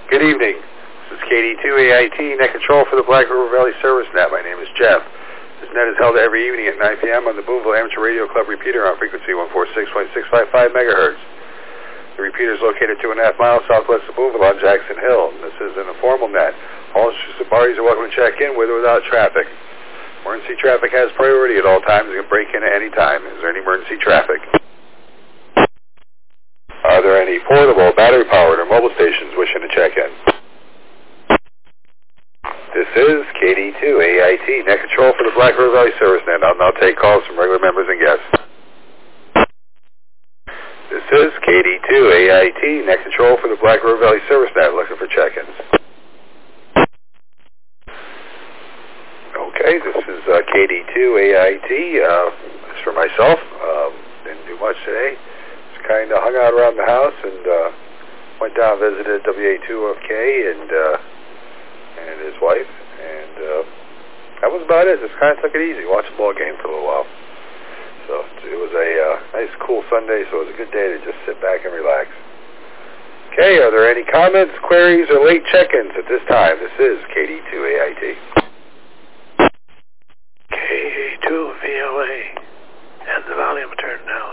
Good evening. This is KD2AIT, Net Control for the Black River Valley Service Net. My name is Jeff. This net is held every evening at 9 p.m. on the Boonville Amateur Radio Club repeater on frequency 146.655 megahertz. The repeater is located 2.5 miles southwest of Boonville on Jackson Hill. This is an informal net. All interested parties are welcome to check in with or without traffic. Emergency traffic has priority at all times and can break in at any time. Is there any emergency traffic? Are there any portable, battery-powered, or mobile stations wishing to check in? This is KD2AIT, Net Control for the Black River Valley Service Net. I'll now take calls from regular members and guests. This is KD2AIT, Net Control for the Black River Valley Service Net, looking for check-ins. Okay, this is KD2AIT. It's for myself. Didn't do much today. Just kind of hung out around the house and went down and visited WA2FK and his wife. And that was about it. Just kind of took it easy. Watched the ball game for a little while. So it was a nice, cool Sunday, so it was a good day to just sit back and relax. Okay, are there any comments, queries, or late check-ins at this time? This is KD2AIT. KA2VLA, and the volume turned down.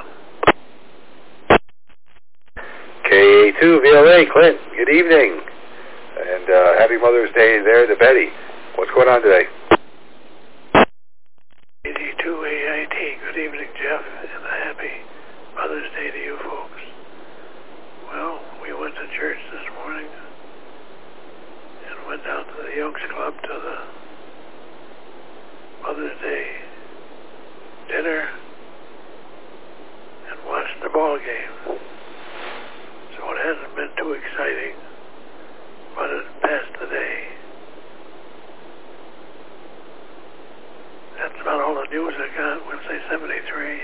KA2VLA, Clint, good evening. And happy Mother's Day there to Betty. What's going on today? KD2AIT, good evening, Jeff, and a happy Mother's Day to you folks. Well, we went to church this morning and went down to the Elks Club to the Mother's Day dinner and watched the ball game. So it hasn't been too exciting, but it passed the day. That's about all the news I got. Wednesday 73.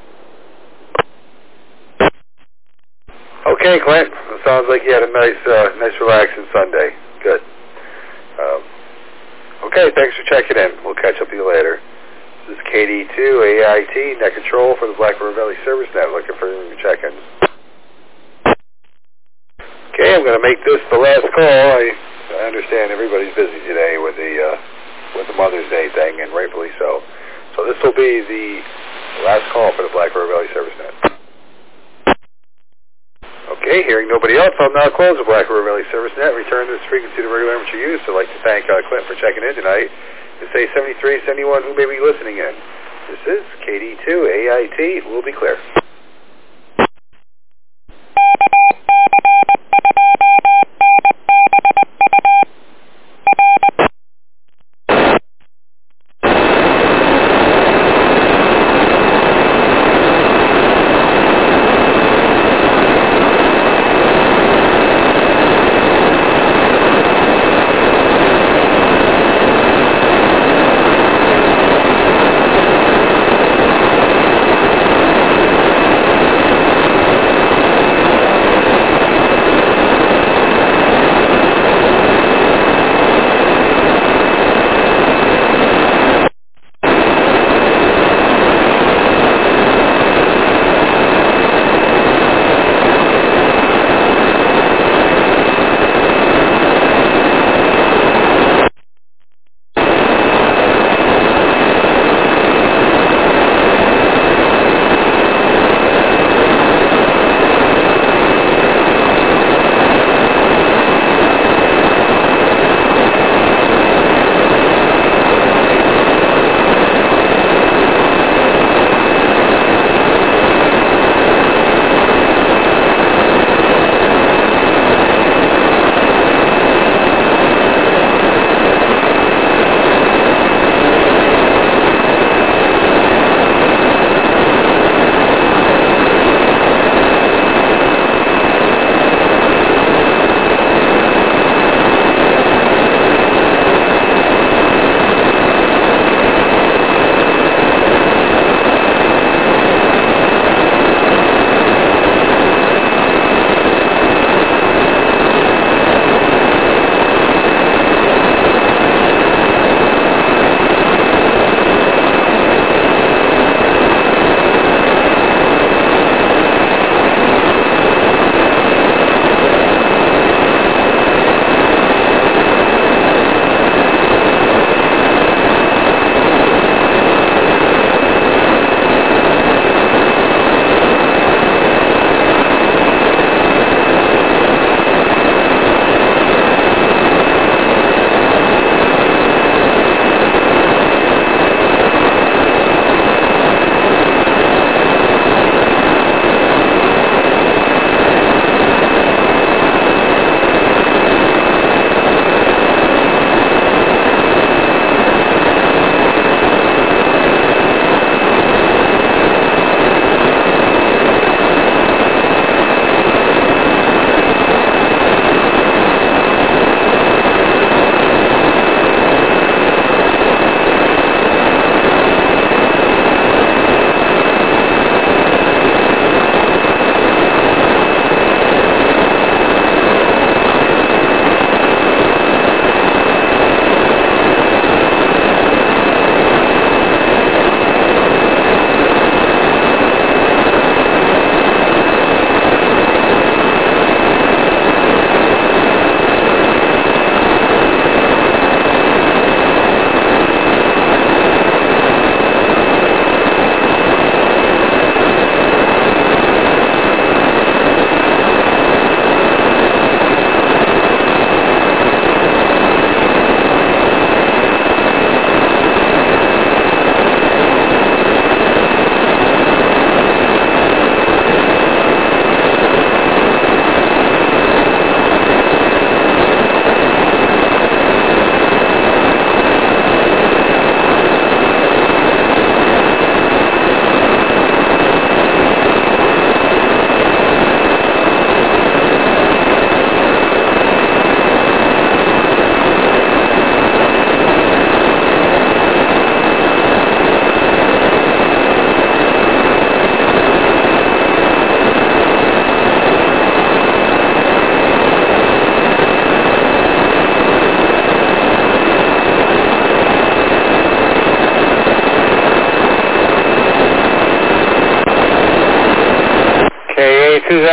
Okay, Clint. It sounds like you had a nice relaxing Sunday. Good. Okay, thanks for checking in. We'll catch up with you later. This is KD2AIT, Net Control for the Black River Valley Service Net, looking for check-ins. Okay, I'm going to make this the last call. I understand everybody's busy today with the Mother's Day thing, and rightfully so. So this will be the last call for the Black River Valley Service Net. Okay, hearing nobody else, I'll now close the Black River Valley Service Net, return this frequency to regular amateur use. I'd like to thank Clint for checking in tonight, and say 73 to anyone who may be listening in. This is KD2AIT. We'll be clear.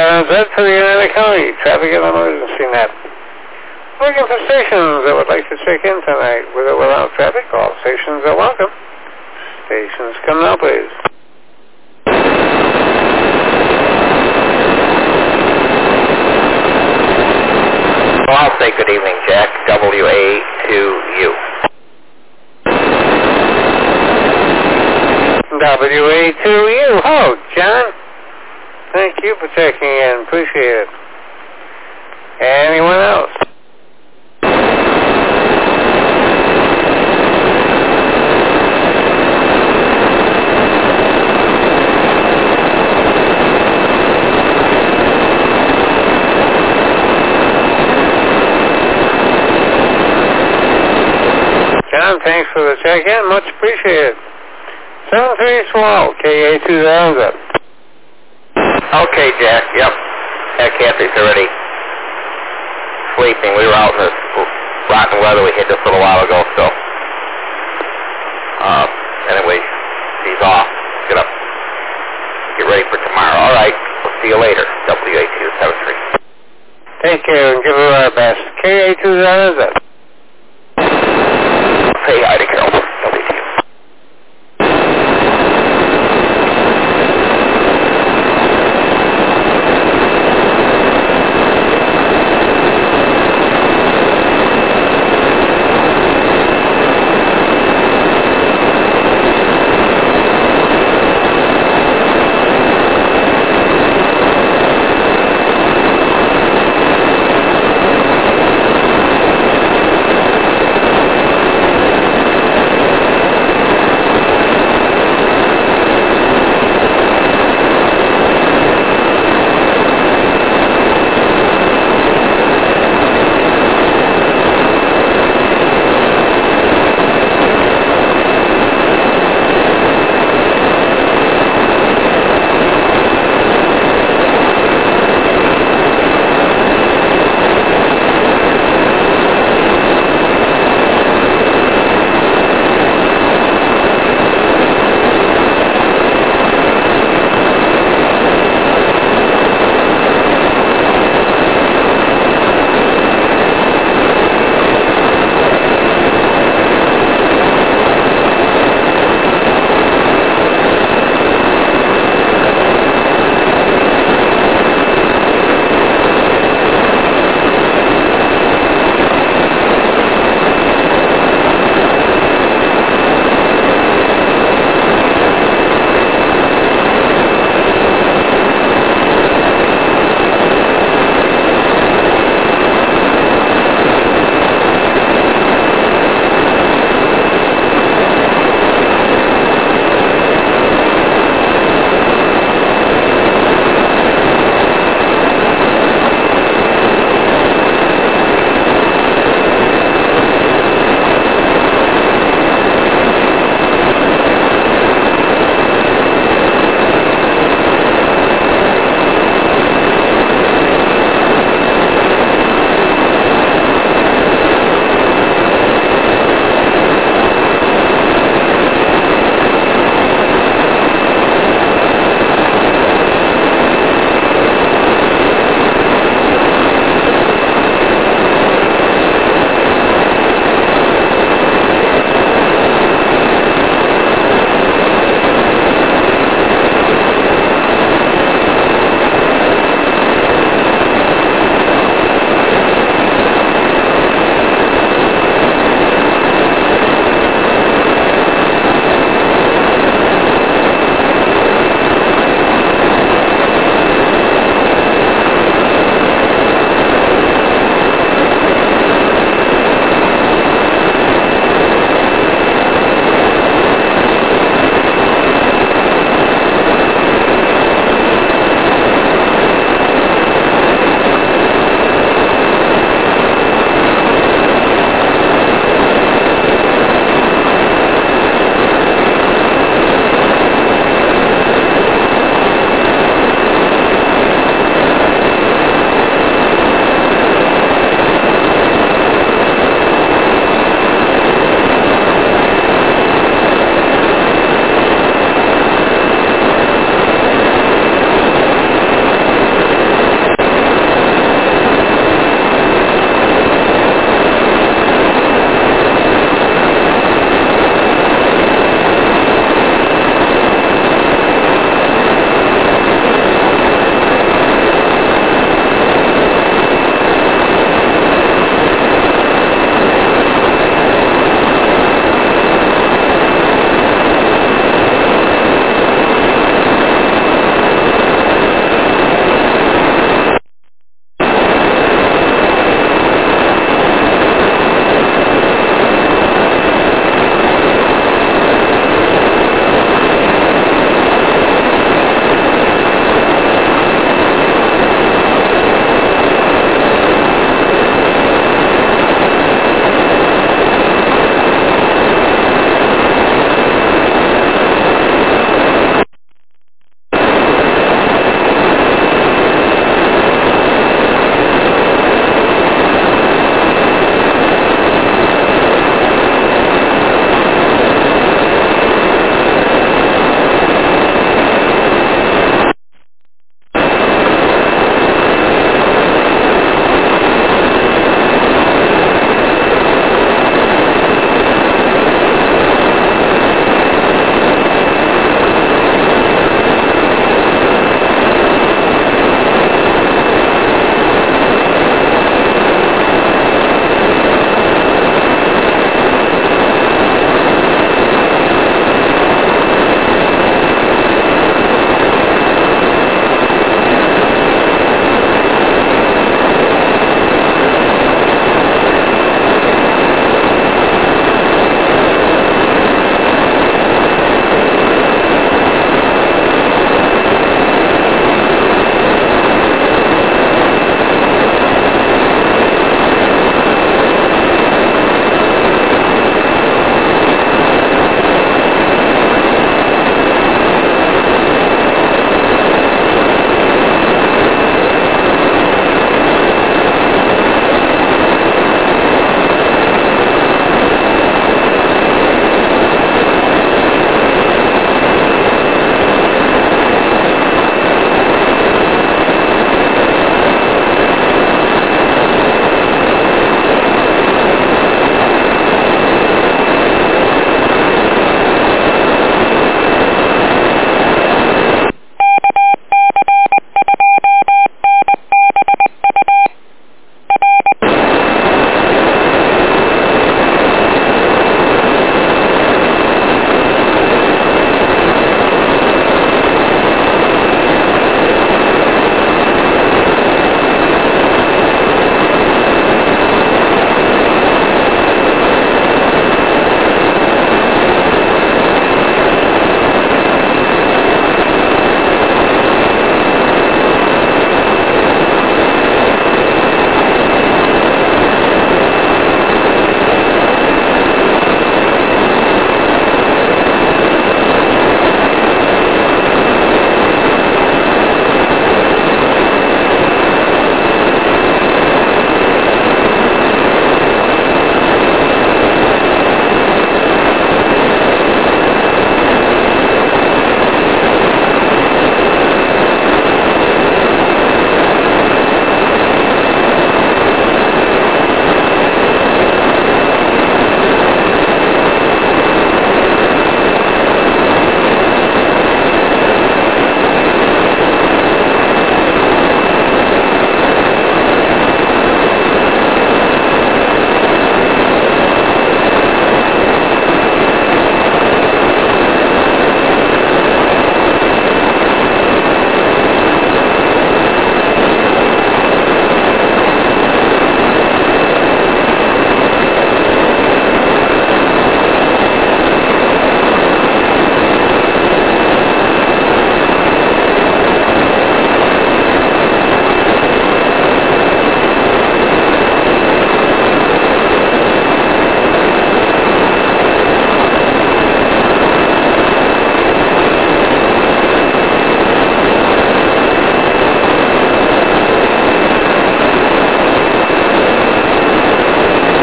That's for the United County Traffic and Emergency Net. Looking for stations that would like to check in tonight with or without traffic. All stations are welcome. Stations come now, please. Well, I'll say good evening, Jack. WA2U. WA2U. Hello, John. Thank you for checking in. Appreciate it. Anyone else? John, thanks for the check-in. Much appreciated. 7312, KA2000. Okay, Jack. Yep. Kathy's already sleeping. We were out in the rotten weather we hit just a little while ago, so anyway, she's off. Get up. Get ready for tomorrow. All right. We'll see you later. WA273. Take care and give her our best. KA2000.